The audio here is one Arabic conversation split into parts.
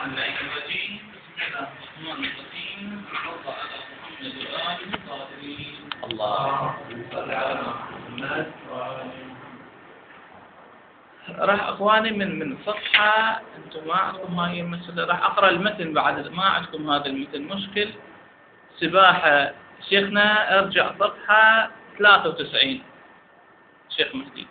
اللعين الرجيم. بسم الله الرحمن الرحيم. صلى على محمد وآله الطاهرين. اللهم صل على محمد وآله. راح اخواني من صفحة انتم ما عندكم هاي المسألة، راح اقرا المتن بعد ما عندكم هذا المتن مشكل. سباحة شيخنا ارجع صفحة 93 شيخ مهدي.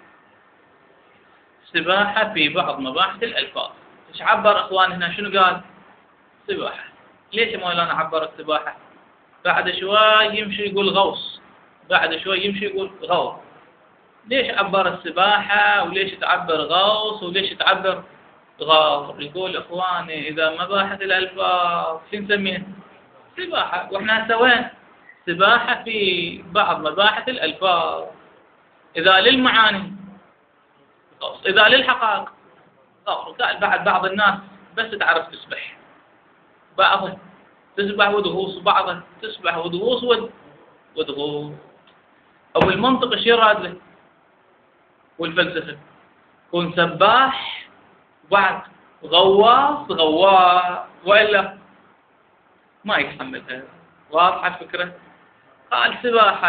سباحة في بعض مباحث الألفاظ. ايش عبر اخوان هنا؟ شنو قال؟ سباحة. ليش يا مولانا عبر السباحة؟ بعد شوي يمشي يقول غوص، بعد شوي يمشي يقول غوص. ليش عبر السباحة وليش تعبر غوص وليش تعبر غار؟ يقول اخواني اذا مباحث الألفاظ شو نسميه؟ سباحة. واحنا هسه وين؟ سباحة في بعض مباحث الألفاظ. إذا للمعاني غوص، إذا للحقائق غوص. بعد بعض الناس بس تعرف تسبح، بعضها تسبح وتغوص، بعضها تسبح وتغوص وتغوص. أو المنطق ايش يراد له؟ والفلسفة كون سباح بعد غواص وإلا ما يتحملها. واضحة الفكرة؟ قال سباحة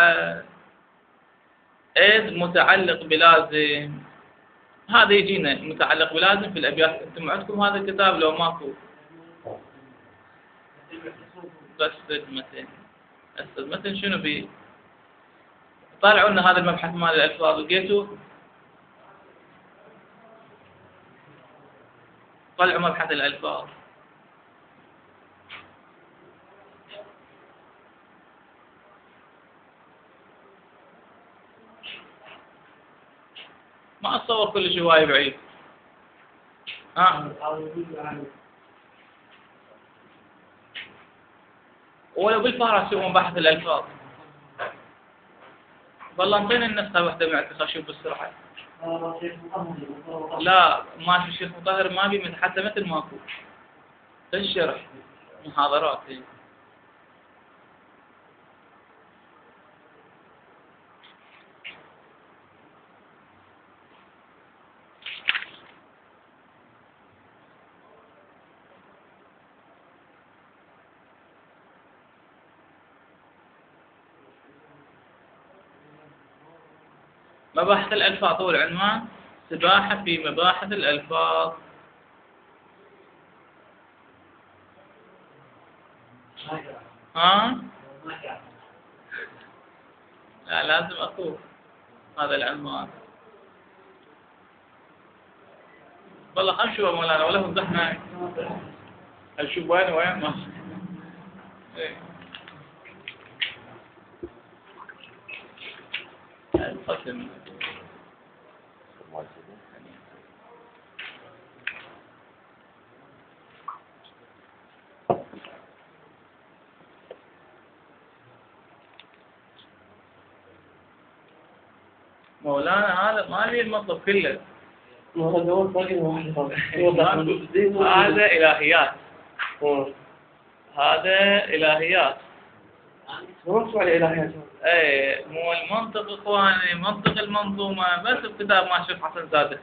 إذ متعلق بلازم. هذا يجينا متعلق بلازم في الأبيات. أنتم عندكم هذا الكتاب لو ماكو؟ بس المتن شنو بيه؟ طالعوا لنا هذا المبحث مال الألفاظ لقيتوه؟ طلعوا مبحث الألفاظ. ما أتصور كل شيء وايد بعيد. ولو بالفارس هو مباحث الألفاظ. والله انطيني النسخة واحدة معك أشوف بالسرعة. لا ما في الشيخ مطهر ما بي حتى مثل ماكو. الشرح محاضرات. مباحث الألفاظ هو العنوان. سباحة في مباحث الألفاظ. ها؟ لا لازم أقول هذا العنوان. والله خلنا نشوف مولانا ولا فضحنا. نشوف وين ما. القسم. مولانا هذا ما لي المطلب كله. هذا إلهيات. هذا إلهيات. ايه مو المنطق اخواني، منطق المنظومة بس بكتاب ما شوف حسن زاده.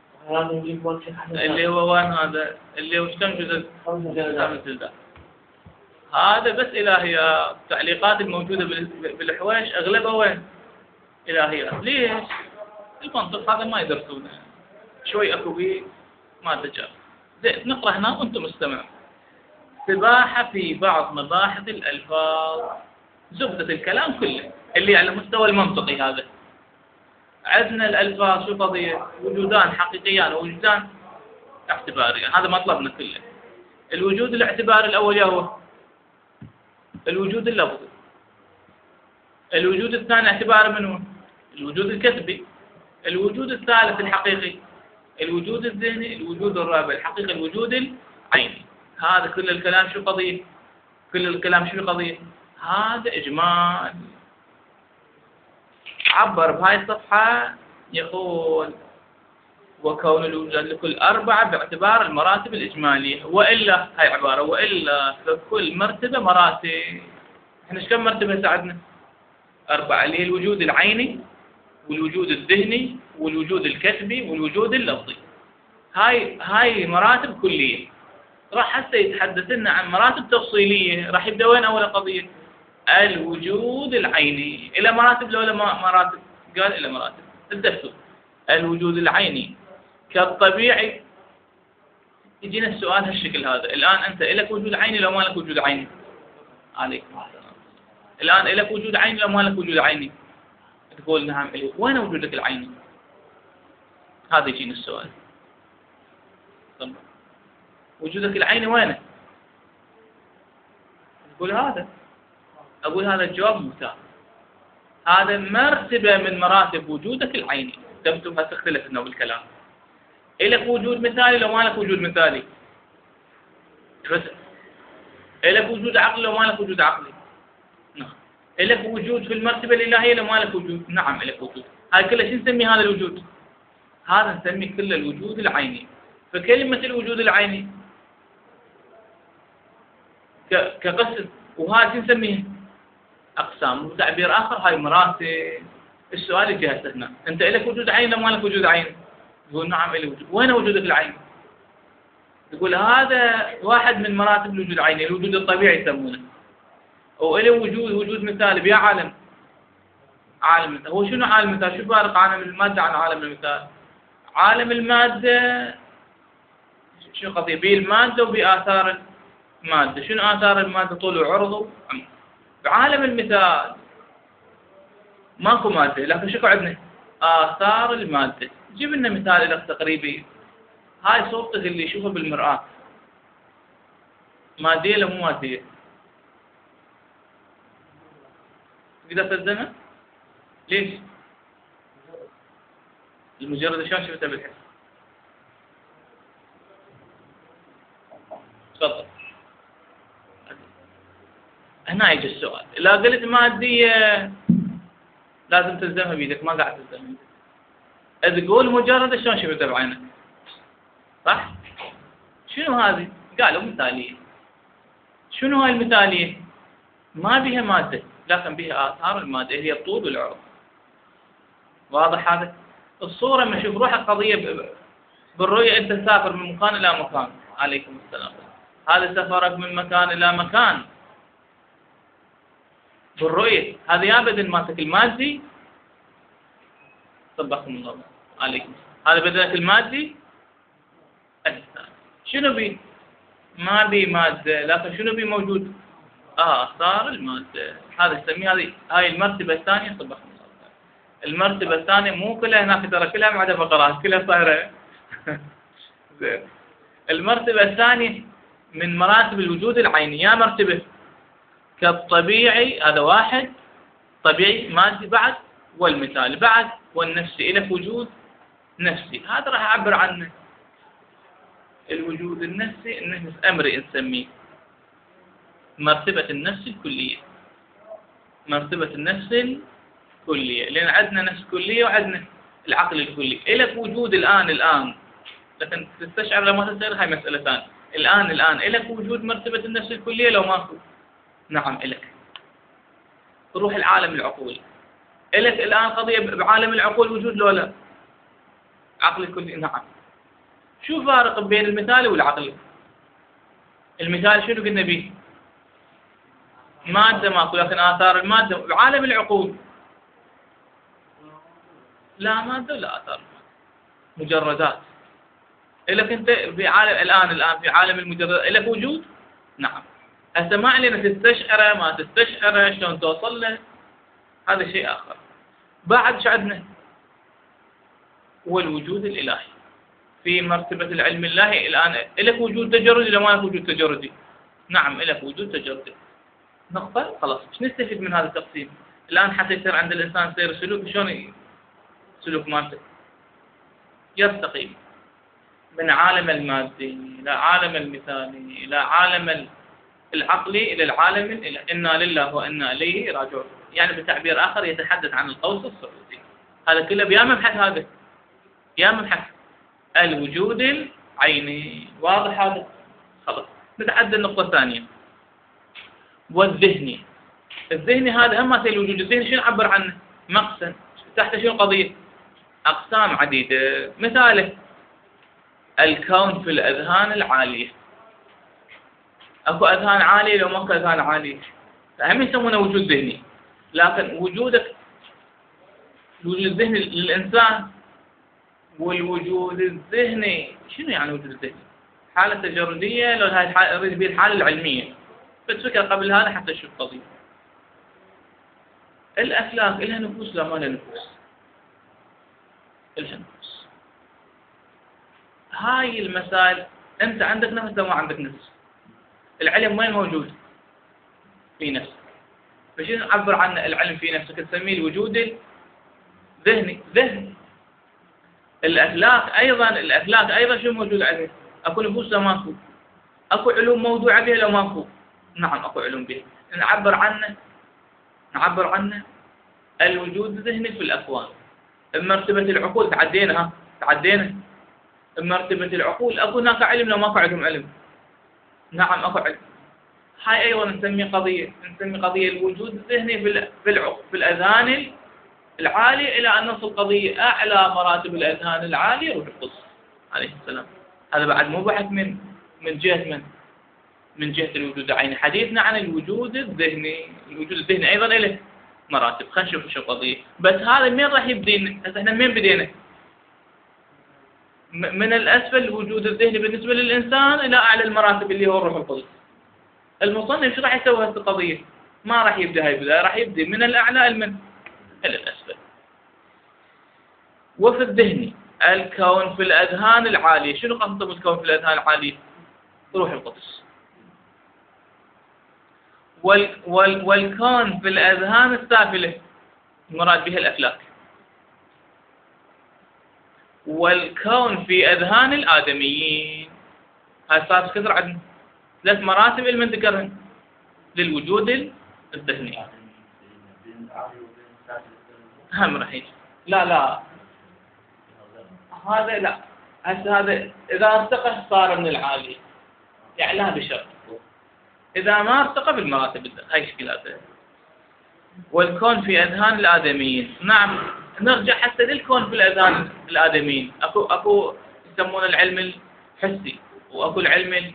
اللي هو وين هذا؟ اللي هو كم جزء؟ 5 جلدات. هذا بس إلهيات. التعليقات الموجودة بالحويش أغلبها وين؟ إلهيات. ليش؟ المنطق هذا ما يدرسونه. شوي أكو بيه ما تجار. زين نقرأ هنا وأنتم استمعوا. سباحة في بعض مباحث الألفاظ. زبدة الكلام كله اللي على مستوى المنطقي. هذا عندنا الألفاظ شو قضية؟ وجودان حقيقيان ووجودان اعتباريان. هذا مطلبنا كله. الوجود الاعتباري الأول هو الوجود اللفظي. الوجود الثاني اعتبار منه الوجود الكتبي. الوجود الثالث الحقيقي الوجود الذهني. الوجود الرابع الحقيقي الوجود العيني. هذا كل الكلام شو قضية؟ كل الكلام شو قضية؟ هذا إجمال. عبر بهاي الصفحة يقول وكون الوجود لكل 4 باعتبار المراتب الإجمالية. وإلا هاي عبارة وإلا فكل مرتبة مراتب. احنا ايش كم مرتبة ساعدنا؟ 4 اللي هي الوجود العيني والوجود الذهني والوجود الكتبي والوجود اللفظي. هاي مراتب كلية. راح هسه يتحدث لنا عن مراتب تفصيلية. راح يبدأ وين أول قضية؟ الوجود العيني. إلى مراتب لو مراتب؟ قال إلى مراتب. الدستور الوجود العيني كالطبيعي. يجينا السؤال هالشكل هذا، الآن أنت إلك وجود عيني لو ما لك وجود عيني؟ عليكم السلام. الآن إلك وجود عيني لو ما لك وجود عيني؟ تقول نعم إلي. وين وجودك العيني؟ هذا يجينا السؤال. طب وجودك العيني وينه؟ تقول هذا. أقول هذا الجواب ممتاز. هذا مرتبة من مراتب وجودك العيني. تبدو هتختلف لنا بالكلام. إلك وجود مثالي لو ما لك وجود مثالي؟ بس إلك وجود عقلي لو ما لك وجود عقلي؟ نعم. إلك وجود في المرتبة الإلهية لو ما لك وجود؟ نعم إلك وجود. هاي كلها شو نسمي هذا الوجود؟ هذا نسميه كله الوجود العيني. فكلمة الوجود العيني كقسم، وهذا شو نسميه؟ أقسام. وتعبير آخر هاي مراتب. السؤال يجي هسه هنا، أنت إلك وجود عين لو ما لك وجود عين؟ تقول نعم إلي وجود. وين وجودك العين؟ تقول هذا واحد من مراتب الوجود العيني، الوجود الطبيعي يسمونه. وإلي وجود مثالي بيا عالم. عالم المثال. هو شنو عالم المثال؟ شو فارق عالم المادة عن عالم المثال؟ عالم المادة شنو قضية؟ بيه المادة وبيه آثار المادة. شنو آثار المادة؟ طول وعرض وعمق. بعالم المثال ماكو مادة، لكن شكو عندنا؟ آثار المادة. جيب لنا مثال لك تقريبي. هاي صورتك اللي يشوفها بالمرآة، مادية ولا مو مادية؟ تقدر تلزمها؟ ليش؟ المجرد شلون شفتها بالحس؟ تفضل. هنا يجي السؤال، إذا قلت مادية لازم تلزمها بيدك، ما قاعد تلزمها. إذا تقول مجرد شلون شفتها بعينك؟ صح؟ شنو هذه؟ قالوا مثالية. شنو هاي المثالية؟ ما بها مادة، لكن بها آثار المادة، هي الطول والعرض. واضح هذا؟ الصورة لما تشوف روحك قضية بالرؤية، أنت تسافر من مكان إلى مكان. عليكم السلام. هذا سفرك من مكان إلى مكان بالرؤية. هذا يا بدن مالتك المادي. طبقكم الله. عليكم. هذا بدنك المادي. شنو بي؟ ما بي مادة، لكن شنو بي موجود؟ آثار المادة. هذا نسميه هاي المرتبة الثانية. طبقكم الله. المرتبة الثانية مو كلها هناك، ترى كلها ما عدا فقرات، كلها صايرة. زين. المرتبة الثانية من مراتب الوجود العيني، يا مرتبة كالطبيعي، هذا واحد طبيعي مادي بعد، والمثال بعد، والنفسي. إلك وجود نفسي، هذا راح أعبر عنه. الوجود النفسي النفس أمري نسميه مرتبة النفس الكلية. مرتبة النفس الكلية، لأن عندنا نفس كلية وعندنا العقل الكلي. إلك وجود الآن، لكن تستشعر لما تستشعر هاي مسألة ثانية. الآن إلك وجود مرتبة النفس الكلية لو ماكو؟ نعم إلك. روح العالم العقولي. إلك الآن قضية بعالم العقول وجود لو لا؟ عقل الكلي. نعم. شو فارق بين المثالي والعقلي؟ المثال شنو قلنا به؟ مادة ماكو، لكن آثار المادة. بعالم العقول لا مادة ولا آثار، مجردات. إلك أنت في عالم الآن في عالم المجردات إلك وجود؟ نعم. هسه ما علينا تستشعره ما تستشعره، شلون توصل له، هذا شيء آخر. بعد شو عندنا؟ هو الوجود الإلهي في مرتبة العلم الله. الآن إلك وجود تجردي ولا ما لك وجود تجردي؟ نعم إلك وجود تجردي. نقطة. خلاص. ايش نستفيد من هذا التقسيم؟ الآن حتى يصير عند الإنسان يصير سلوك، شلون سلوك مالته؟ يرتقي من عالم المادي إلى عالم المثالي إلى عالم العقلي إلى العالم إلى إنا لله وإنا إليه راجعون. يعني بتعبير آخر يتحدث عن القوس الصعودي. هذا كله بيا مبحث، هذا يا مبحث الوجود العيني. واضح هذا؟ خلاص. نتعدى النقطة الثانية، والذهني. الذهني هذا هم الوجود الذهني شنو نعبر عنه؟ مقسم. تحت شنو قضية؟ أقسام عديدة. مثاله الكون في الأذهان العالية. اكو اذهان عاليه لو ماكو اذهان عاليه، هم يسمونه وجود ذهني. لكن الوجود الذهني للانسان والوجود الذهني، شنو يعني وجود الذهني؟ حاله تجرديه لو هاي الحاله اريد بها الحاله العلميه، بس فكره قبل هذا حتى اشوف قضيه. الافلاك لها نفوس لا ما لها نفوس؟ لها نفوس. هاي المسائل انت عندك نفس لو ما عندك نفس. العلم وين موجود؟ في نفسك. فشنو نعبر عن العلم في نفسك؟ تسميه الوجود الذهني. ذهن. الافلاك ايضا شو موجود عليه؟ اكو نفوس لو ماكو؟ اكو علوم موضوعه بها لو ماكو؟ نعم اكو علوم بها. نعبر عنه الوجود الذهني في الاكوان. مرتبه العقول تعدينا. مرتبه العقول اكو هناك علم لو ماكو عندهم علم؟ نعم اكو علم. هاي ايضا نسمي قضيه الوجود الذهني في الاذهان العاليه، الى ان نصل قضيه اعلى مراتب الاذهان العاليه روح القدس عليه السلام. هذا بعد مو بحث من جهه من جهه الوجود العيني. حديثنا عن الوجود الذهني. الوجود الذهني ايضا له مراتب. خلينا نشوف شو القضيه. بس هذا مين راح يبدينا؟ هسه احنا مين بدينا؟ من الاسفل الوجود الذهني بالنسبه للانسان الى اعلى المراتب اللي هو الروح القدس. المصنف شو راح يسوي هسه القضيه؟ ما راح يبدا هاي البدايه، راح يبدي من الاعلى الى الاسفل. وفي الذهني الكون في الاذهان العاليه. شنو قصده بالكون في الاذهان العاليه؟ روح القدس. والكون في الاذهان السافله المراد بها الافلاك. والكون في اذهان الادميين. هاي صارت كثر عندنا 3 مراتب اللي من ذكرهن للوجود الذهني. هم راح يجي. لا هذا لا. هسه هذا اذا ارتقى صار من العالي، يعني لا بشرط. اذا ما ارتقى بالمراتب هاي اشكالاته. والكون في اذهان الادميين. نعم نرجع حتى للكون في الاذهان الادميين. اكو يسمونه العلم الحسي، واكو العلم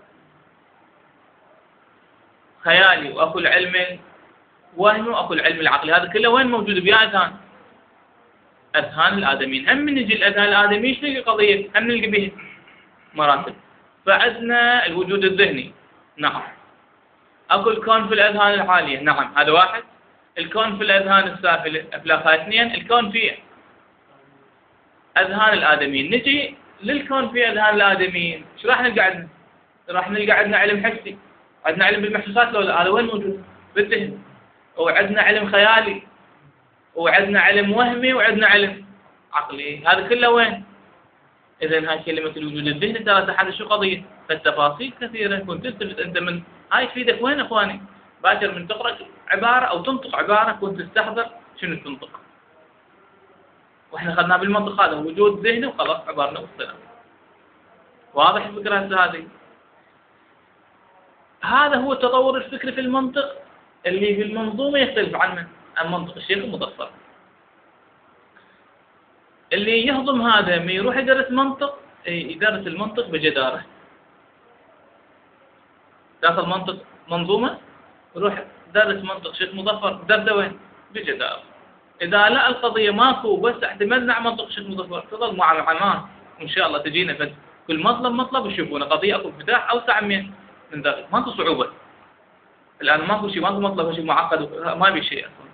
الخيالي، واكو العلم الوهمي، واكو العلم العقلي. هذا كله وين موجود؟ بأذهان الادميين. هم من نجي الاذهان الادميين شنو القضيه؟ هم نلقى به مراتب. فعندنا الوجود الذهني. نعم. اكو الكون في الاذهان العاليه. نعم هذا واحد. الكون في الاذهان السافله افلاقها 2. الكون في اذهان الادميين. نجي للكون في اذهان الادميين. شو راح نلقى عندنا؟ راح نلقى عندنا علم حسي، عندنا علم بالمحسوسات. لو هذا وين موجود؟ بالذهن. وعندنا علم خيالي، وعندنا علم وهمي، وعندنا علم عقلي. هذا كله وين؟ اذا هاي كلمه الوجود الذهني ترى تحدث شو قضيه؟ فالتفاصيل كثيره. كنت تلتفت انت من هاي تفيدك وين اخواني؟ باكر من تقرا عباره او تنطق عباره كنت تستحضر شنو تنطق. واحنا اخذنا بالمنطق هذا وجود ذهني وخلاص عبارنا والسلام. واضح الفكره هذه؟ هذا هو التطور الفكري في المنطق اللي في المنظومه يختلف عن منطق الشيخ المظفر. اللي يهضم هذا ما يروح يدرس منطق، يدرس المنطق بجداره. داخل منطق منظومه يروح درس منطق شيخ مظفر، درسه وين؟ بجداره. اذا لا القضيه ماكو بس اعتمدنا على منطق شيخ مظفر تظل مع العلماء وان شاء الله تجينا في كل مطلب يشوفونه قضيه اكو انفتاح اوسع من ذلك. ماكو صعوبه. الان ماكو شيء، ماكو مطلب شيء معقد، ما بي شيء اصلا.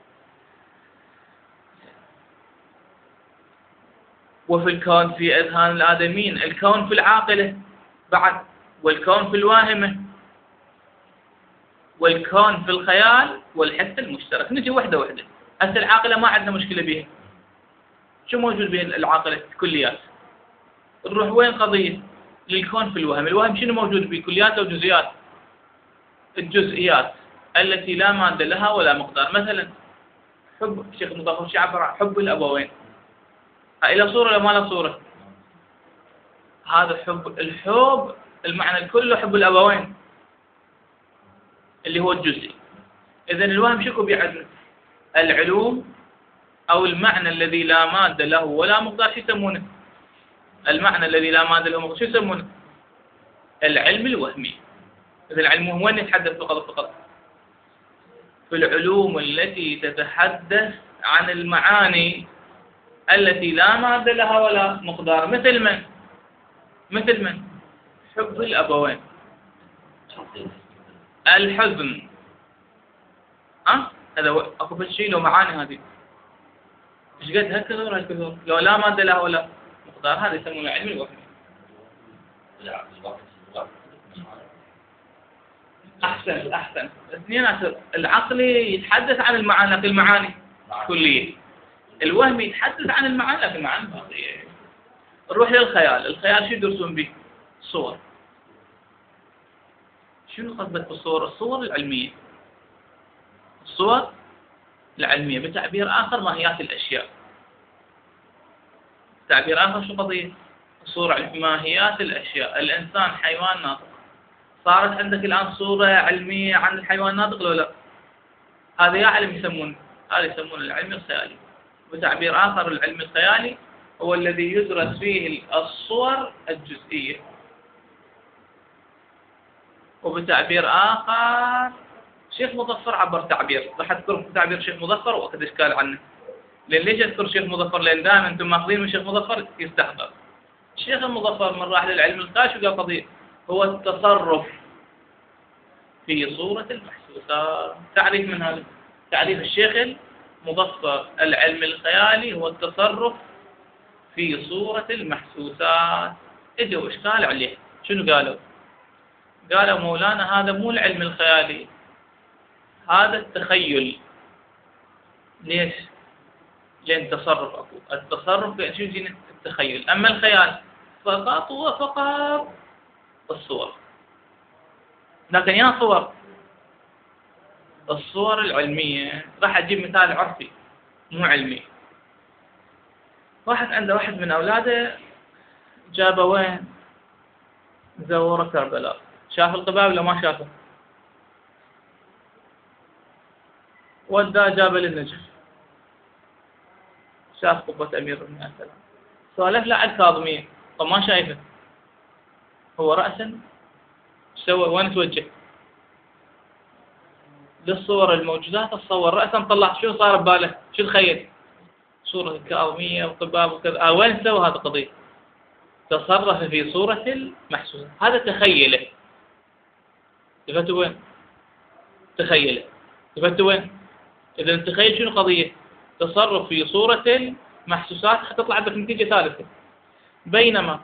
وفي الكون في اذهان الادميين. الكون في العاقله بعد، والكون في الواهمه، والكون في الخيال والحس المشترك. نجي وحده. هسه العاقله ما عندنا مشكله بها. شو موجود بها العاقله؟ كليات. نروح وين قضيه؟ للكون في الوهم. الوهم شنو موجود به؟ كليات او جزئيات؟ الجزئيات التي لا ماده لها ولا مقدار. مثلا حب الشيخ المظفر شو عبر عن حب الابوين. هاي له صوره ولا ما له صوره؟ هذا الحب المعنى الكل حب الابوين اللي هو الجزئي. اذا الوهم شكو بيعدنا؟ العلوم او المعنى الذي لا ماده له ولا مقدار. شو يسمونه؟ المعنى الذي لا ماده له مقدار شو يسمونه؟ العلم الوهمي. إذا العلم وين يتحدث فقط في العلوم التي تتحدث عن المعاني التي لا مادة لها ولا مقدار، مثل من حب الأبوين، الحزن، هذا اكو شيء له معاني هذه، ايش قد هالكثر لو لا مادة لها ولا مقدار، هذا يسمونه علم الوهم. احسن اثنين. العقلي يتحدث عن المعاني لكن المعاني كلية، الوهمي يتحدث عن المعاني لكن المعاني باقية. نروح للخيال، الخيال شو يدرسون به؟ صور. شنو قصدك بالصور؟ الصور العلمية، الصور العلمية، بتعبير آخر ماهيات الأشياء. تعبير آخر شو قضية؟ الصورة ماهيات الأشياء. الإنسان حيوان ناطق، صارت عندك الآن صورة علمية عن الحيوان الناطق لو لا؟ هذا يا علم يسمون، هذا يسمون العلم الخيالي. بتعبير آخر العلم الخيالي هو الذي يدرس فيه الصور الجزئية. وبتعبير آخر شيخ مظفر عبر تعبير، راح أذكر تعبير شيخ مظفر وأخذ إشكال عنه. ليش أذكر شيخ مظفر؟ لأن دائما أنتم ماخذين من شيخ مظفر يستحضر. الشيخ المظفر من راح للعلم الخيالي شو قال قضية؟ هو التصرف في صورة المحسوسات. تعريف من هذا؟ تعريف الشيخ المظفر العلم الخيالي هو التصرف في صورة المحسوسات. اجوا إشكال عليه، شنو قالوا؟ قالوا مولانا هذا مو العلم الخيالي، هذا التخيل. ليش؟ لأن تصرف أكو، التصرف شو يجينا؟ التخيل. أما الخيال فقط وفقط الصور. لكن يا صور، الصور العلمية راح أجيب مثال عرفي مو علمي. واحد عنده واحد من أولاده جابه وين؟ زوره كربلاء. شاف القباب ولا ما شافه؟ وداه جابه للنجف، شاف قبة أمير المؤمنين السلام، سولف له على الكاظمية، طب ما شايفه. هو رأسا سوى وين توجه؟ للصور الموجودات، تصور رأسا طلع شو صار بباله؟ شو تخيل؟ صورة الكاظمية وقباب وكذا. وين سوى هذا القضية؟ تصرف في صورة المحسوسة، هذا تخيله. تفتوا وين؟ تخيله. تفتوا وين؟ إذا تخيل شنو قضية؟ تصرف في صورة المحسوسات، حتطلع عندك نتيجة ثالثة. بينما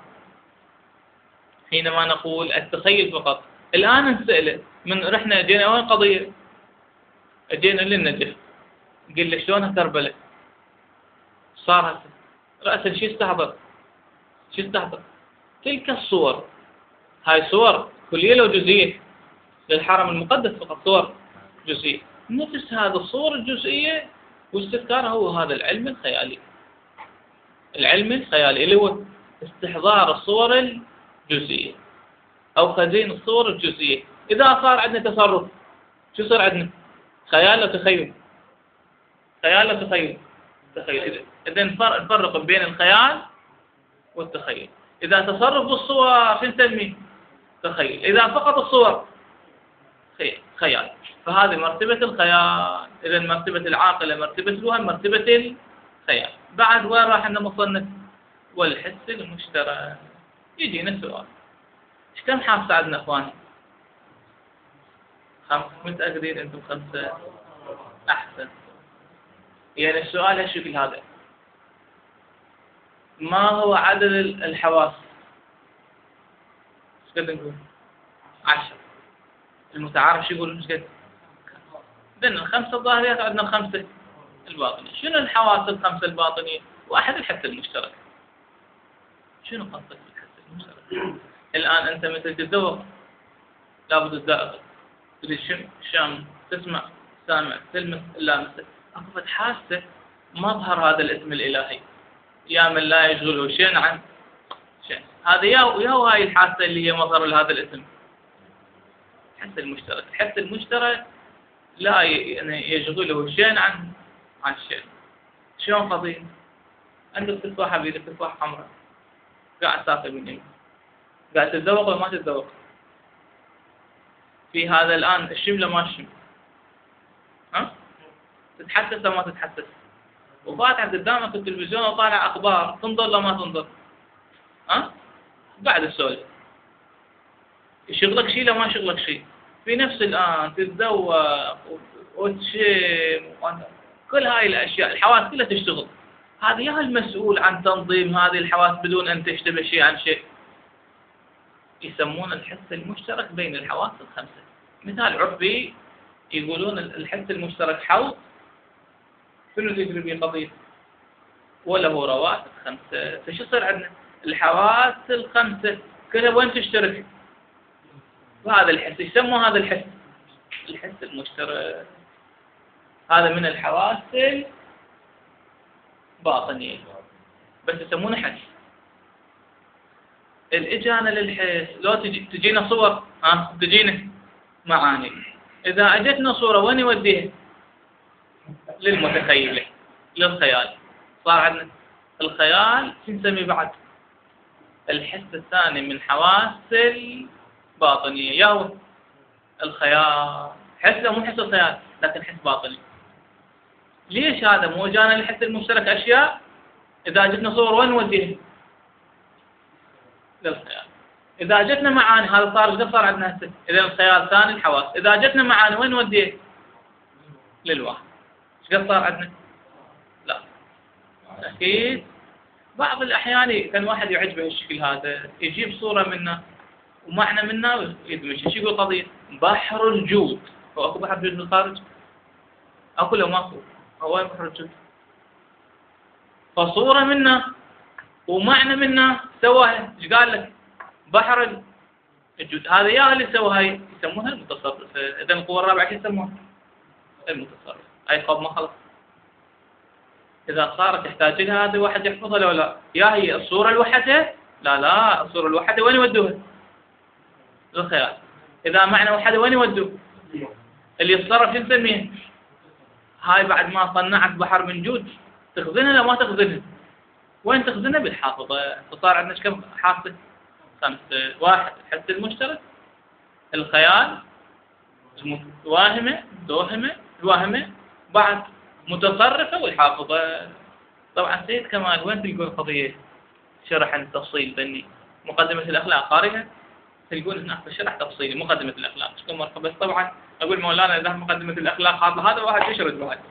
حينما نقول التخيل فقط، الآن نسأله من رحنا جينا وين قضية؟ جينا للنجف، قل له شلونها كربلاء؟ صار هسه رأسا شو استحضر؟ شو استحضر؟ تلك الصور. هاي صور كلية لو جزئية؟ للحرم المقدس فقط صور جزئية. نفس هذا الصور الجزئية واستذكارها هو هذا العلم الخيالي. العلم الخيالي اللي هو استحضار الصور الجزئية أو خزين الصور الجزئية. إذا صار عندنا تصرف شو صار عندنا؟ خيال وتخيل. خيال وتخيل. تخيل. إذا نفرق بين الخيال والتخيل. إذا تصرف بالصور شو نسميه؟ تخيل. إذا فقط الصور خيال. فهذه مرتبة الخيال. إذا مرتبة العاقلة، مرتبة الوهم، مرتبة الخيال. بعد وين راح لنا مصنف؟ والحس المشترك. يجينا السؤال، ايش كم حافظ عندنا اخواني؟ 5. متأكدين انتم 5؟ احسن. يعني السؤال هالشكل هذا، ما هو عدد الحواس؟ ايش قد نقول؟ 10. المتعارف شو يقول؟ ايش قد؟ عندنا 5 الظاهريات وعندنا 5 الباطنية. شنو الحواس ال5 الباطنية؟ واحد الحس المشترك. شنو قصدك بالحس المشترك؟ الآن أنت مثل تتذوق، لابد الذائقة، تريد شم، تسمع، سامع، تلمس، اللامسة. أكو حاسة مظهر هذا الاسم الإلهي، يا من لا يشغله شيء عن شيء. هذا يا هاي الحاسة اللي هي مظهر لهذا الاسم. الحس المشترك. الحس المشترك لا يعني يشغله شيء عن شيء. شلون قضية؟ عندك تفاحة بيدك، تفاحة حمراء، قاعد تاكل من يمين، قاعد تتذوق ولا ما تتذوق؟ في هذا الآن الشم ولا ما الشم؟ ها؟ تتحسس ولا ما تتحسس؟ وفاتح قدامك التلفزيون وطالع أخبار، تنظر ولا ما تنظر؟ ها؟ قاعد تسولف. يشغلك شيء لا ما يشغلك شيء. في نفس الآن تتذوق وتشم كل هاي الأشياء، الحواس كلها تشتغل. هذا يا المسؤول عن تنظيم هذه الحواس بدون أن تشتبه شيء عن شيء. يسمون الحس المشترك بين الحواس الخمسة. مثال عرفي يقولون الحس المشترك حوض، شنو تجري به قضية؟ وله رواتب خمسة. فشو يصير عندنا؟ الحواس الخمسة كلها وين تشترك؟ وهذا الحس يسمى هذا الحس الحس المشترك. هذا من الحواس الباطنية بس يسمونه حس. الإجانة للحس لو تجينا صور، تجينا معاني. إذا أجتنا صورة وين يوديها؟ للمتخيلة، للخيال. صار عندنا الخيال نسميه بعد الحس الثاني من حواس الباطنية، يا هو الخيال. حس مو حس الخيال لكن حس باطني. ليش هذا مو جانا الحس المشترك أشياء؟ إذا جتنا صور وين نوديها؟ للخيال. إذا جتنا معاني، هذا صار عندنا هسه. إذا الخيال ثاني الحواس. إذا جتنا معاني وين نوديها؟ للوهم. ايش قد صار عندنا؟ لا أكيد بعض الأحيان كان واحد يعجبه الشكل هذا، يجيب صورة منه ومعنى منه ويدمج. ايش يقول قضية؟ بحر الجود. هو أكو بحر جود بالخارج؟ أكو لو ماكو؟ هو وين بحر الجود؟ فصورة منه ومعنى منه سواها. ايش قال لك؟ بحر الجود. هذا يا اللي سوى هاي يسمونها المتصرف. إذا القوة الرابعة كيف يسموها؟ المتصرف. أي قب ما خلص. إذا صارت تحتاج لها هذا واحد يحفظها لو لا؟ يا هي الصورة لوحدها؟ لا الصورة لوحدها وين يودوها؟ للخيال. إذا معنى وحده وين يودوه؟ اللي يتصرف شو نسميه؟ هاي بعد ما صنعت بحر من جود تخزنها لا ما تخزنها؟ وين تخزنها؟ بالحافظة. فصار عندنا كم حافظة؟ 5. واحد الحس المشترك، الخيال، الواهمة، الواهمة، بعد متصرفة والحافظة. طبعا سيد كمال وين تلقون القضية؟ شرح عن التفصيل بني مقدمة الأخلاق قارئها، تلقون هناك شرح تفصيلي مقدمة الأخلاق كم مرة. بس طبعا أقول مولانا إذا مقدمة الأخلاق هذا واحد يشرد بعد،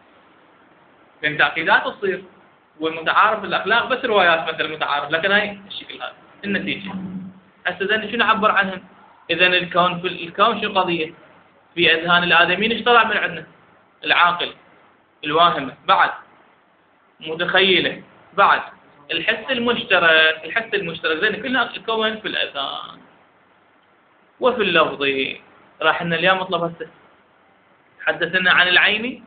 لأن تعقيدات تصير والمتعارف الأخلاق بس روايات مثلا متعارف، لكن هاي الشكل هذا النتيجة. هسه إذا شنو نعبر عنهم؟ إذا الكون، في الكون شو قضية؟ في أذهان الآدميين ايش طلع من عندنا؟ العاقل، الواهمة، بعد متخيلة، بعد الحس المشترك زين كلها يكون في الأذهان وفي اللفظي. راح لنا اليوم مطلب هسه حدثنا عن العين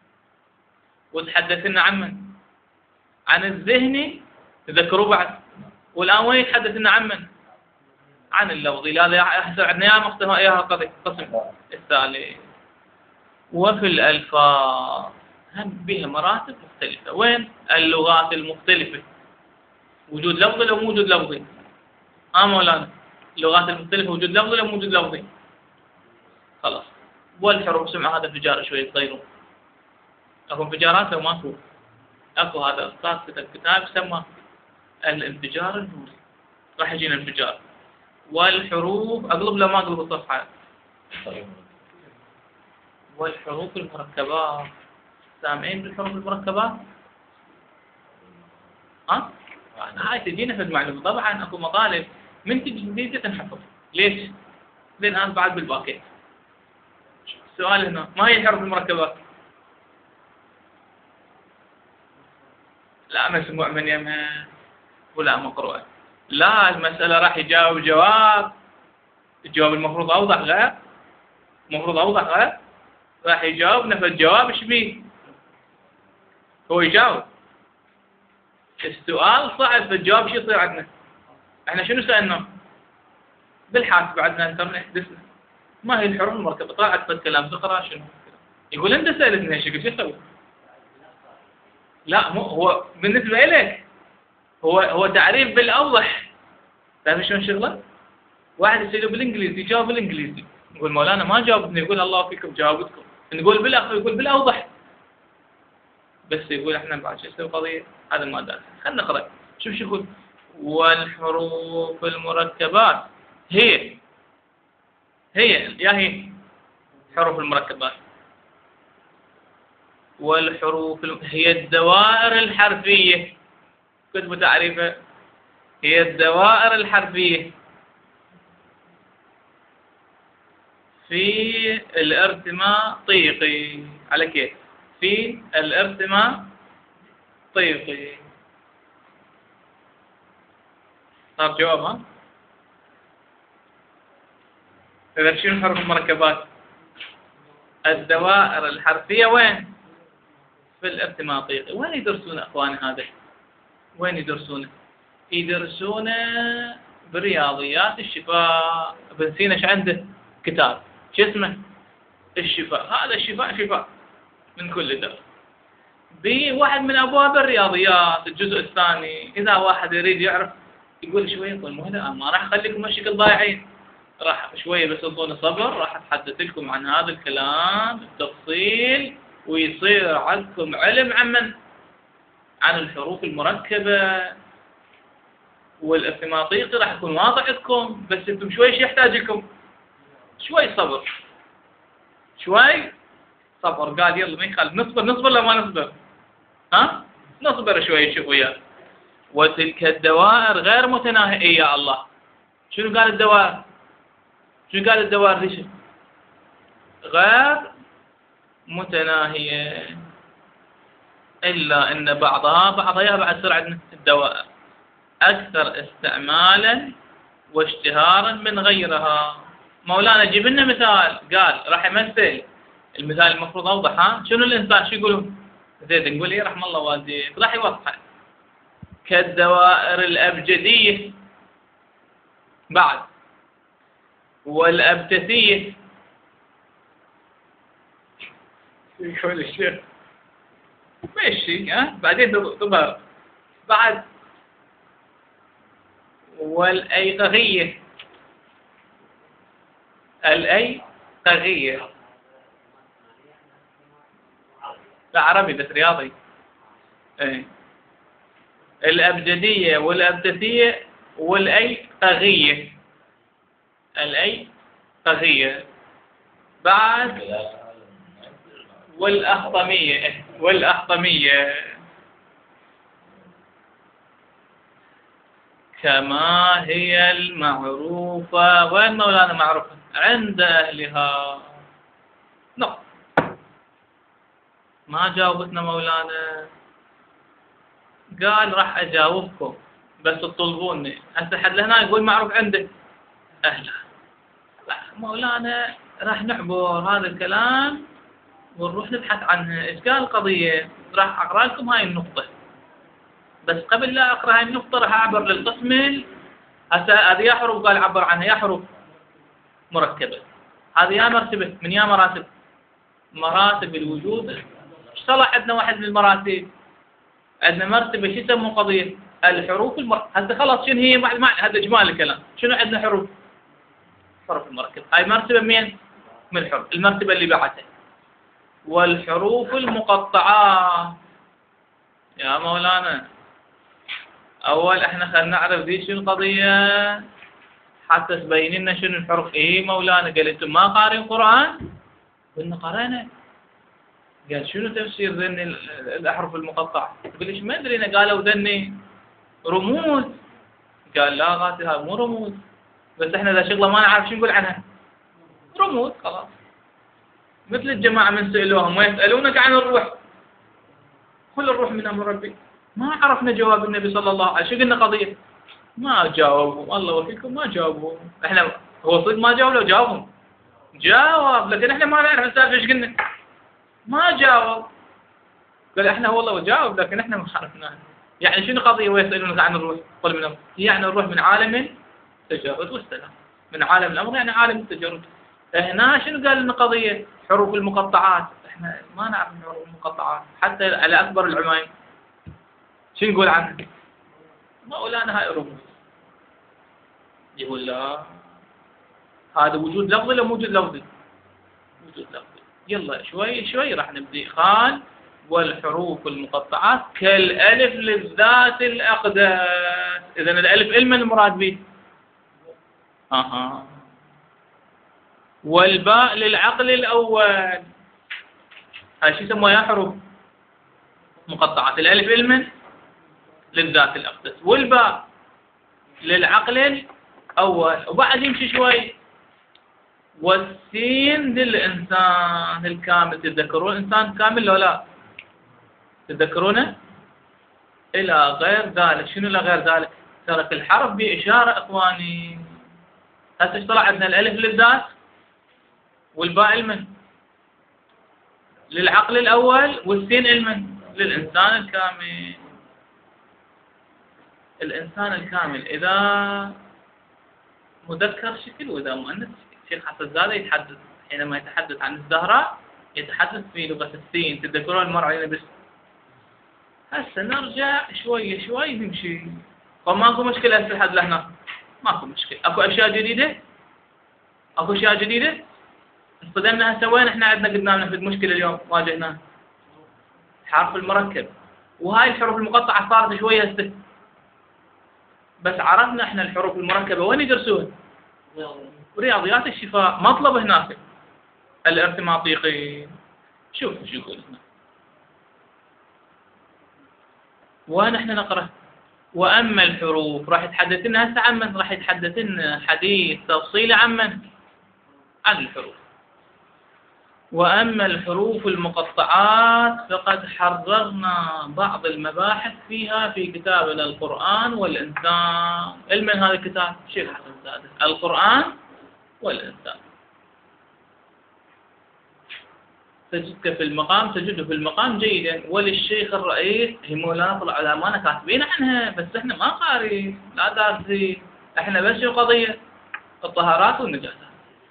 وتحدثنا عن من؟ عن الذهن تذكروا بعد. والآن وين يتحدثنا عن من؟ عن اللفظي. هذا يحصل عندنا يا مقسم يا قسم الثالث. وفي الألفاظ هم بها مراتب مختلفة. وين؟ اللغات المختلفة. وجود لفظي لو موجود لفظي؟ مولانا اللغات المختلفة وجود لفظي لو موجود لفظي؟ خلاص. والحروف سمعوا هذا انفجار شوية يصيرون. اكو انفجارات لو ماكو؟ اكو. هذا استاذ كتب كتاب سمى الانفجار النوري. راح يجينا انفجار. والحروف اقلب لو ما اقلب الصفحة. والحروف المركبات سامعين بالحروف المركبات؟ هاي تجينا في المعلومة. طبعا اكو مطالب من تجي تنحفظ. ليش؟ لأن هذا بعد بالباكيت. السؤال هنا ما هي الحروف المركبات؟ لا مسموع من يمها ولا مقروءة. لا المسألة راح يجاوب جواب. الجواب المفروض أوضح غير. راح يجاوب نفس الجواب ايش بيه؟ هو يجاوب. السؤال صعب فالجواب شو يصير عندنا؟ احنا شنو سألنا؟ بالحاسب عندنا انترنت دسنا ما هي الحروف المركبة. طلعت فد كلام تقرا شنو؟ يقول انت سألتني هالشكل شو اسوي؟ لا مو هو بالنسبة إليك هو تعريف بالأوضح. تعرف شلون شغله؟ واحد يسأله بالإنجليزي يجاوب بالإنجليزي، نقول مولانا ما جاوبتني، يقول الله فيكم جاوبتكم. نقول بالأخ، يقول بالأوضح. بس يقول احنا بعد شو نسوي قضية هذا ما دار. خلينا نقرأ. شوف شو يقول: والحروف المركبات هي هي حروف المركبات. هي الدوائر الحرفية. كتبوا تعريفه: هي الدوائر الحرفية في الارتماء طيقي. على كيف؟ في الارتماء طيقي. صار جواب ها؟ إذا شنو حروف المركبات؟ الدوائر الحرفية وين؟ في الارتماء طيقي. وين يدرسون أخواني هذا؟ وين يدرسونه؟ يدرسونه برياضيات الشفاء. ابن سينا ايش عنده؟ كتاب شو اسمه؟ الشفاء. هذا الشفاء شفاء من كل داء. بواحد من ابواب الرياضيات الجزء الثاني. اذا واحد يريد يعرف يقول شويه، يقول مهلا ما راح اخليكم مشيكل ضايعين، راح شويه بس انطونا صبر، راح اتحدث لكم عن هذا الكلام بالتفصيل، ويصير عندكم علم عن الحروف المركبه والارتماطيقي، راح يكون واضح لكم. بس انتم شوي ايش يحتاج لكم؟ شوي صبر، شوي صبر. قال يلا ما يخالف، نصبر لا ما نصبر؟ ها؟ نصبر شوي. شوفوا وياه: وتلك الدوائر غير متناهية. يا الله، شنو قال الدوائر؟ شنو قال الدوائر دي؟ غير متناهية، إلا أن بعضها بعد سرعة الدوائر أكثر استعمالا واشتهارا من غيرها. مولانا جيب لنا مثال. قال راح يمثل. المثال المفروض أوضح. ها؟ شنو الإنسان شو يقولون؟ زيد نقول إيه رحم الله والديك، راح يوضح. كالدوائر الأبجدية بعد، والأبتثية. يقول الشيخ ماشي ها، بعدين تظهر بعد. والأيقظية. الأيقظية لا عربي بس رياضي. ايه. الأبجدية والأبتثية والأيقظية. الأيقظية بعد. والأخطمية كما هي المعروفة. وين مولانا معروفة؟ عند أهلها. نقطة. ما جاوبتنا مولانا. قال راح أجاوبكم بس تطلبوني. هسه حد لهنا يقول معروف عنده أهلها. مولانا راح نعبر هذا الكلام ونروح نبحث عنه. إيش قال القضية؟ راح أقرأ لكم هاي النقطة، بس قبل لا أقرأ هاي النقطة راح أعبر للقسم. هسه هذه يا حروف قال عبر عنها، يا حروف مركبة. هذه يا مرتبة من يا مراتب الوجود. ايش صلح عندنا واحد من المراتب؟ عندنا مرتبة شو يسمون قضية؟ الحروف هسه خلاص شنو هي هذا إجمال الكلام. شنو عندنا حروف المركبة. هاي مرتبة من الحروف. المرتبة اللي بعدها والحروف المقطعة. يا مولانا أول إحنا خلينا نعرف ذي شنو القضية حتى تبين لنا شنو الحروف. إيه مولانا قال أنتم ما قارئين قرآن؟ قلنا قرأنا. قال شنو تفسير ذني الأحرف المقطعة؟ قال ليش ما أدري. قالوا ذني رموز. قال لا غاتي هاي مو رموز، بس إحنا ذا شغلة ما نعرف شو نقول عنها. رموز خلاص. مثل الجماعة من سألوهم ويسألونك عن الروح، قل الروح من أمر ربي. ما عرفنا جواب النبي صلى الله عليه وسلم. شو قلنا قضية؟ ما جاوبوا. الله وكيلكم ما جاوبوا. احنا هو صدق ما جاوب. لو جاوبهم جاوب، لكن احنا ما نعرف السالفة. ايش قلنا؟ ما جاوب. قال احنا والله جاوب لكن احنا ما عرفناه. يعني شنو قضية ويسألونك عن الروح؟ قل من أمر. يعني الروح من عالم التجرد والسلام. من عالم الأمر يعني عالم التجرد. هنا شنو قال لنا قضية؟ حروف المقطعات. احنا ما نعرف حروف المقطعات حتى على أكبر العمايم. شو نقول عنها؟ مولانا هاي رموز. يقول لا هذا وجود لفظي ولا موجود لفظي؟ وجود لفظي. يلا شوي شوي راح نبدي. قال والحروف المقطعات كالألف للذات الأقدس. إذن الألف علما المراد به. والباء للعقل الأول. هاي شو يسموها يا حروف مقطعات؟ الألف علما للذات الأقدس، والباء للعقل الأول. وبعد يمشي شوي. والسين للإنسان الكامل. تتذكرون الإنسان كامل لو لا؟ تتذكرونه؟ إلى غير ذلك. شنو إلى غير ذلك؟ ترك الحرف بإشارة إخواني. هسه ايش طلع عندنا؟ الألف للذات والباء علما للعقل الأول والسين علما للإنسان الكامل. الإنسان الكامل إذا مذكر شكل وإذا مؤنث شكل. الشيخ حسن زاده يتحدث حينما يتحدث عن الزهراء يتحدث في لغة السين. تتذكرون المرة علينا بس. هسه نرجع شوي شوي نمشي. فماكو مشكلة هسه لحد لهنا. ماكو مشكلة. اكو أشياء جديدة؟ اكو أشياء جديدة؟ اصطدمنا هسه وين احنا عندنا قدامنا في المشكلة اليوم واجهنا؟ الحرف المركب. وهاي الحروف المقطعة صارت شوية هسه. بس عرفنا احنا الحروف المركبة وين يدرسوها؟ رياضيات الشفاء. مطلب هناك الارتماطيقي. شوف شو يقول هنا. وين احنا نقرأ؟ وأما الحروف راح يتحدث لنا هسه عن من؟ راح يتحدث لنا حديث تفصيلي عن من؟ عن الحروف. وأما الحروف المقطعات فقد حررنا بعض المباحث فيها في كتابنا القرآن والإنسان. علما هذا الكتاب شيخ حسن زاده القرآن والإنسان. تجده في المقام جيدا. وللشيخ الرئيس هي مولانا العلماء كاتبين عنها بس احنا ما قارين لا دارسين. احنا بس شو قضية؟ الطهارات والنجاسات.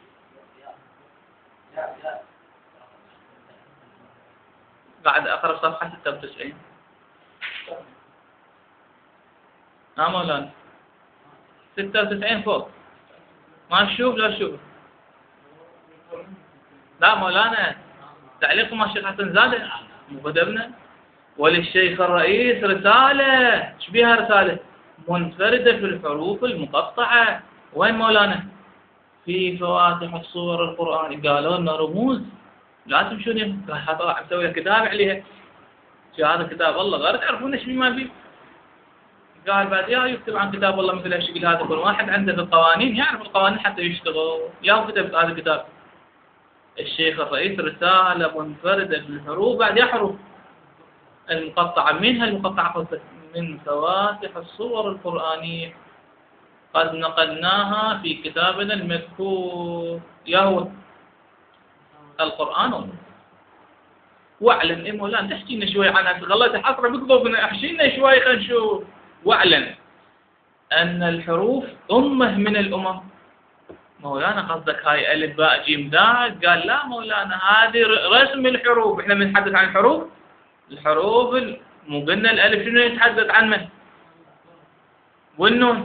بعد اقرا صفحة 96. مولانا 96 فوق. ما تشوف لا تشوف. لا مولانا تعليق مع الشيخ حسن زاده مو كتبنا. وللشيخ الرئيس رسالة. ايش بيها رسالة؟ منفردة في الحروف المقطعة. وين مولانا؟ في فواتح الصور القرآن. قالوا لنا رموز لا تمشون. قال مسوي له كتاب عليها. شو هذا كتاب الله غير تعرفون ايش ما فيه. قال بعد يا يكتب عن كتاب الله مثل هالشكل هذا. كل واحد عنده في القوانين يعرف القوانين حتى يشتغل. يا كتب هذا الكتاب الشيخ الرئيس رسالة منفردة بالحروف. بعد يحرف المقطعة. منها المقطعة من فواتح الصور القرآنية قد نقلناها في كتابنا المذكور يهو القرآن والله. واعلن مولانا تحكي لنا شوي عنها. غلط حصر بقضبنا احكي لنا شوي خلينا نشوف. واعلن أن الحروف أمة من الأمم. مولانا قصدك هاي ألف باء جيم دال؟ قال لا مولانا هذه رسم الحروف. احنا بنتحدث عن الحروف. الحروف مو قلنا الألف شنو يتحدث عن من؟ والنون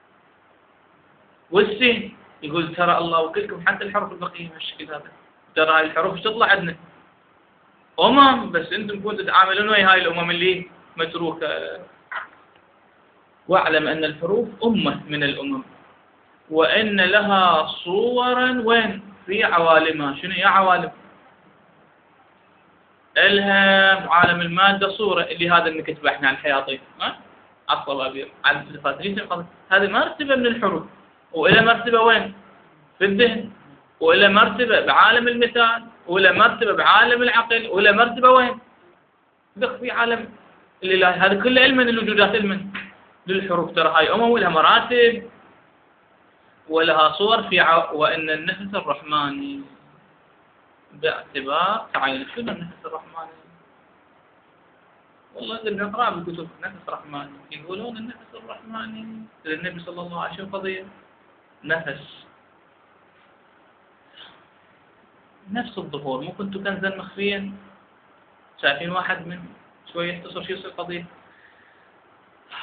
والسين. يقول ترى الله وكلكم حتى الحروف البقية بالشكل هذا. ترى هاي الحروف تطلع عندنا بس انتم كنتوا تتعاملون ويا هاي الأمم اللي متروكة. واعلم أن الحروف أمة من الأمم وإن لها صورا وين؟ في عوالمها. شنو هي عوالم؟ إلها عالم المادة صورة اللي هذا اللي كتبه احنا عن الحياطين على الصلابير على الصفات. هذه مرتبة من الحروف. وإلى مرتبة وين؟ في الذهن. وإلى مرتبة بعالم المثال. وإلى مرتبة بعالم العقل. وإلى مرتبة وين؟ في عالم اللي هذا كله علما. الوجودات علما للحروف. ترى هاي أمم ولها مراتب ولها صور في وإن النفس الرحماني باعتبار تعين. شنو النفس الرحماني؟ والله اللي بنقرأ بالكتب نفس رحماني يقولون النفس الرحماني للنبي صلى الله عليه وسلم. قضية نفس الظهور. مو كنتوا كنزا مخفيا شايفين واحد من شوية يختصر شو يصير قضية.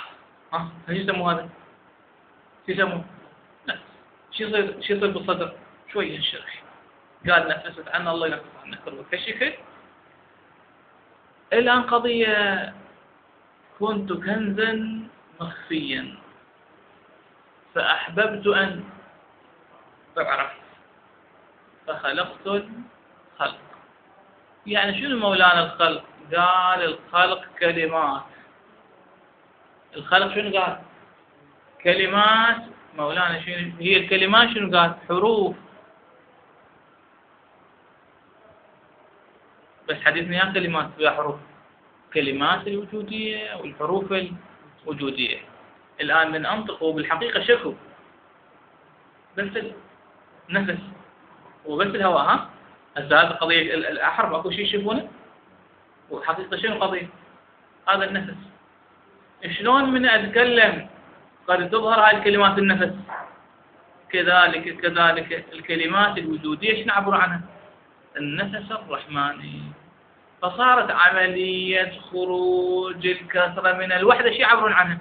ايش يسموه هذا؟ شو يسموه؟ شو يصير بالصدر؟ شوي ينشرح. قال نفست عنا الله ينفس عنا كربك هالشكل. الآن قضية كنت كنزا مخفيا فأحببت أن أعرف فخلقت الخلق. يعني شنو مولانا الخلق؟ قال الخلق كلمات. الخلق شنو قال؟ كلمات. مولانا شنو هي الكلمات؟ شنو قال؟ حروف. بس حديثنا يا كلمات فيها حروف، كلمات الوجودية والحروف الوجودية. الآن من أنطق وبالحقيقة شكو بس النفس وبس الهواء. ها هسه هذه قضية الأحرف أكو شيء يشوفونه، وحقيقة شنو القضية؟ هذا النفس. شلون من أتكلم قد تظهر هاي الكلمات النفس؟ كذلك الكلمات الوجودية شنو عبر عنها؟ النفس الرحماني. فصارت عملية خروج الكثرة من الوحدة شيء يعبرون عنها؟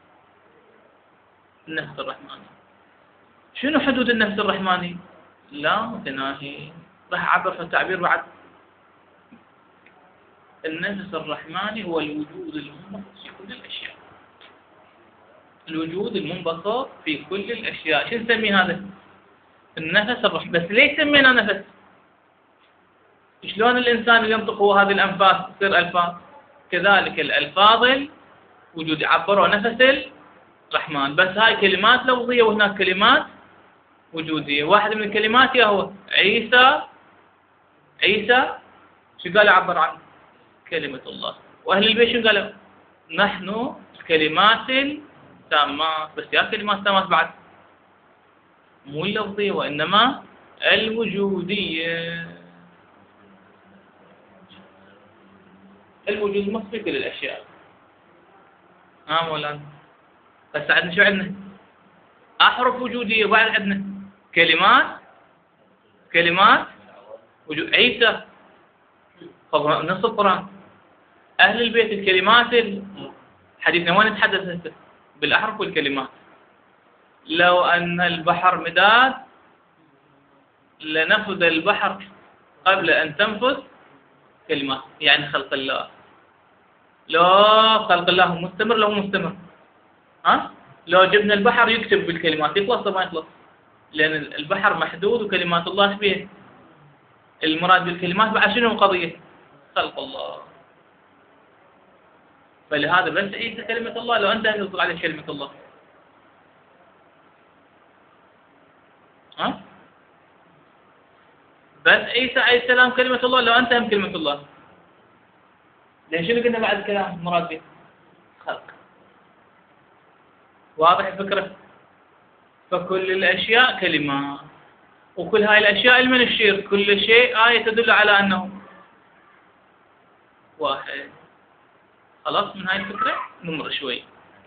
النفس الرحماني. شنو حدود النفس الرحماني؟ لا متناهي. راح أعبر في التعبير بعد. النفس الرحماني هو الوجود المنبسط في كل الأشياء. الوجود المنبسط في كل الأشياء. شو نسميه هذا؟ النفس الرحماني. بس ليش سمينا نفس؟ شلون الإنسان اللي ينطق هو هذه الأنفاس تصير ألفاظ؟ كذلك الألفاظ الوجود عبروا نفس الرحمن. بس هاي كلمات لفظية وهناك كلمات وجودية. واحد من الكلمات يا هو عيسى. عيسى شو قال يعبر عنه؟ كلمة الله. وأهل البيت شو قالوا؟ نحن الكلمات التامات. بس يا كلمات تامات بعد مو اللفظية وإنما الوجودية. الوجود مصفي كل الأشياء. ها مولانا. بس عندنا شو عندنا؟ أحرف وجودية. وبعد عندنا كلمات وجود. عيسى نص القرآن. أهل البيت الكلمات حديثنا وين نتحدث هسه؟ بالأحرف والكلمات. لو أن البحر مداد لنفذ البحر قبل أن تنفذ كلمات. يعني خلق الله. لو خلق الله مستمر لو مستمر. ها؟ لو جبنا البحر يكتب بالكلمات يخلص ما يخلص؟ لأن البحر محدود وكلمات الله شبيه. المراد بالكلمات بعد شنو القضية؟ خلق الله. فلهذا بس عيسى كلمة الله. لو أنت يطلق عليه كلمة الله. ها؟ بس عيسى عليه السلام كلمة الله. لو أنت هم كلمة الله. لأن شنو قلنا بعد الكلام مراد به؟ خلق. واضح الفكرة؟ فكل الأشياء كلمات. وكل هاي الأشياء من الشير. كل شيء آية تدل على أنه واحد. خلاص من هاي الفكرة نمر شوي.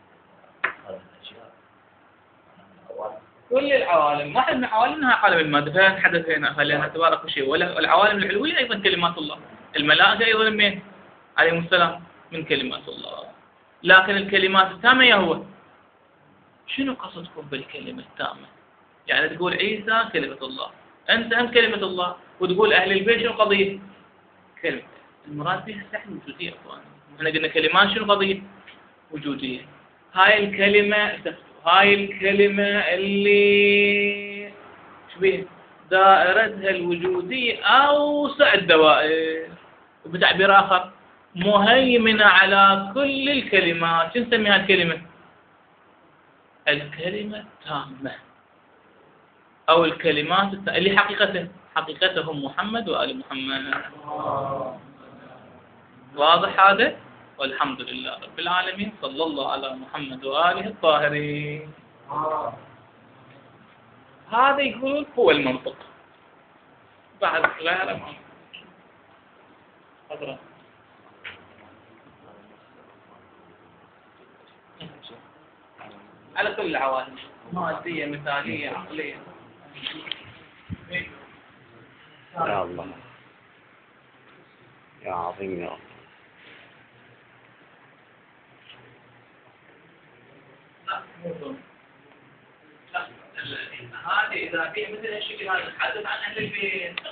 كل العوالم. واحد من عوالمها عالم المادة. فنتحدث هنا خلينا تبارك وشيء. ولا العوالم العلوية أيضا كلمات الله. الملائكة أيضا من عليهم السلام من كلمات الله. لكن الكلمات التامة يا هو شنو قصدكم بالكلمة التامة؟ يعني تقول عيسى كلمة الله، أنت هم كلمة الله، وتقول أهل البيت شنو قضية؟ كلمة. المراد بها السحب وجودية يا أخوان. احنا قلنا كلمات شنو قضية؟ وجودية. هاي الكلمة اللي شبيه دائرتها الوجودية أوسع الدوائر. وبتعبير آخر مهيمنة على كل الكلمات. شو نسميها الكلمة؟ الكلمة التامة أو الكلمات اللي حقيقتهم محمد وآل محمد. واضح هذا؟ والحمد لله رب العالمين. صلى الله على محمد وآله الطاهرين. هذا يقولون هو المنطق. بعد لا حضرة على كل العوالم مادية مثالية عقلية. يا الله يا عظيم يا الله. هذه إذا في مثل هالشكل هذا نتحدث عن أهل البيت